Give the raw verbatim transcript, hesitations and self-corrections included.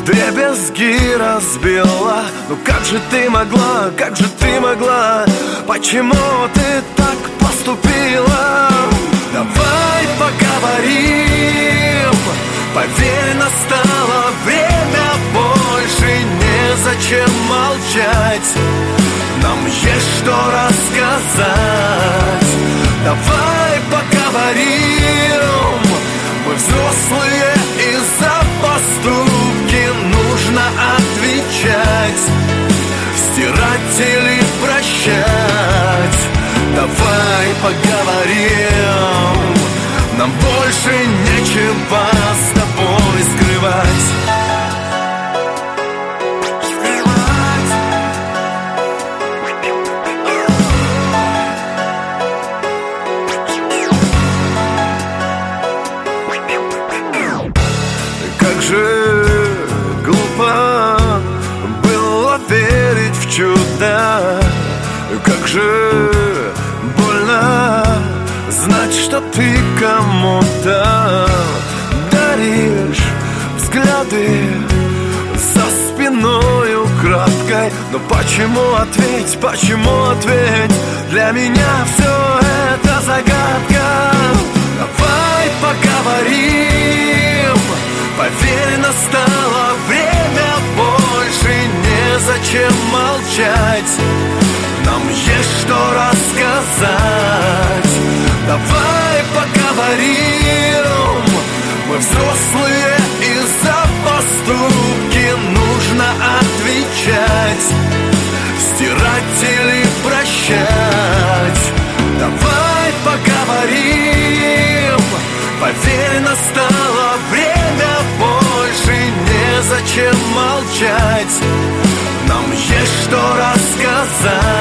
вдребезги разбила. Ну как же ты могла, как же ты могла? Почему ты так поступила? Давай поговорим. Поверь, настало время, больше незачем молчать. Нам есть что рассказать. Давай поговорим. Мы взрослые, и за поступки нужно отвечать. Стирать или прощать. Давай поговорим. Нам больше нечего с тобой скрывать. Как же глупо было верить в чудо. Как же больно знать, что ты кому-то даришь взгляды за спиной украдкой. Но почему, ответь, почему, ответь? Для меня все это загадка. Давай поговорим. Поверь, настало время, больше незачем молчать. Нам есть что рассказать. Давай поговорим. Мы взрослые, и за поступки нужно отвечать. Стирать или прощать. Давай поговорим. Поверь, настало время, больше незачем молчать. Нам есть что рассказать.